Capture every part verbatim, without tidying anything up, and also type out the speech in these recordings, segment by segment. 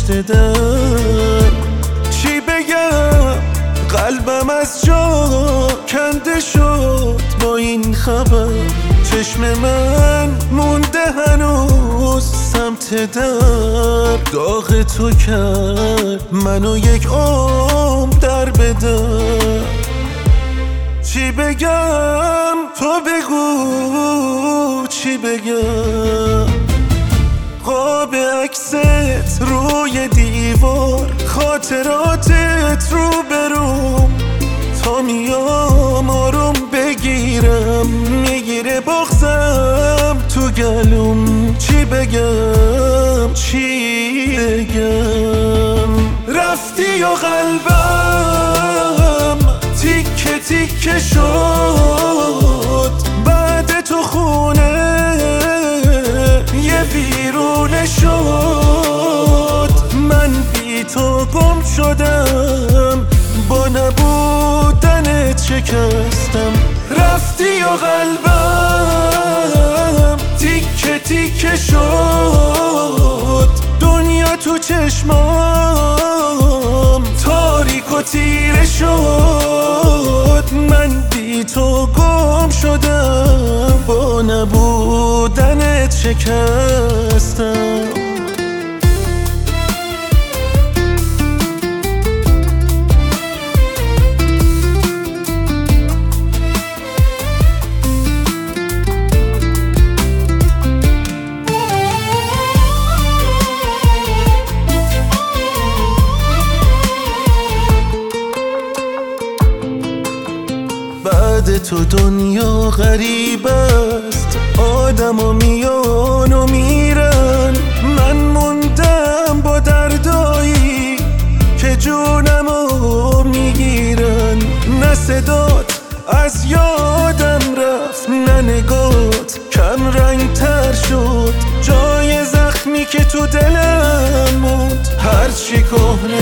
پشت در. چی بگم قلبم از جا کنده شد با این خبر. چشم من مونده هنوز سمت در. داغ تو کرد منو یک عمر در بدر. چی بگم تو بگو چی بگم. قاب عکست روی دیوار، خاطراتت رو بروم. تا میام آروم بگیرم میگیره بغضم تو گلوم. چی بگم چی بگم. رفتی و قلبم تیکه تیکه شد. بعد تو خونه یه ویرونه شد. من بی تو گم شدم با نبودنت شکستم. رفتی و قلبم تیکه تیکه شد. دنیا تو چشمام تاریک و تیره شد. من بی تو گم شدم با نبودنت شکستم. بعد تو دنیا غریب است. آدم و میان و میرن. من موندم با دردایی که جونمو میگیرن. نه صدات از یادم رفت، نه نگات کم رنگ تر شد. جای زخمی که تو دلم موند هرچی کهنه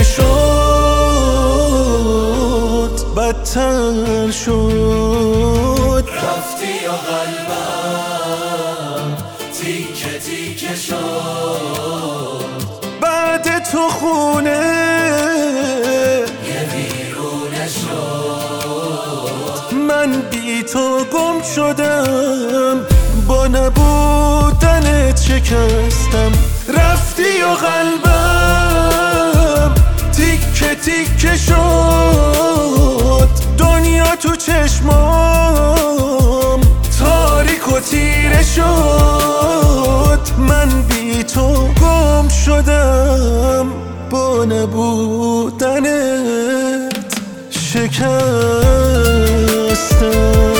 شد بدتر شد. رفتی و قلبم تیکه تیکه شد. بعد تو خونه یه ویرونه شد. من بی تو گم شدم با نبودنت شکستم. رفتی و قلبم تیکه تیکه شد. دنیا تو چشمام تاریک و تیره شد. من بی تو گم شدم با نبودنت شکستم.